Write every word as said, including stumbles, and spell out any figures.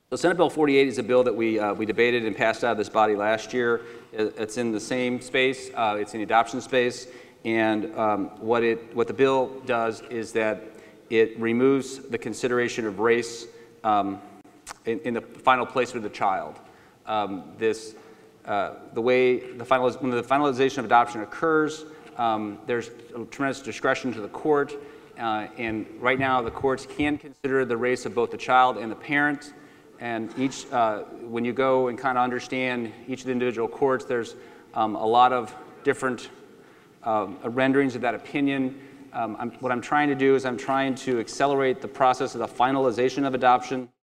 So Senate Bill forty-eight is a bill that we, uh, we debated and passed out of this body last year. It's in the same space. Uh, it's in the adoption space. And um, what, it, what the bill does is that it removes the consideration of race um, in, in the final placement of the child. Um, this, uh, the way the final, when the finalization of adoption occurs, um, there's tremendous discretion to the court. Uh, and right now, the courts can consider the race of both the child and the parent. And each, uh, when you go and kind of understand each of the individual courts, there's um, a lot of different um, renderings of that opinion. Um, I'm, what I'm trying to do is I'm trying to accelerate the process of the finalization of adoption.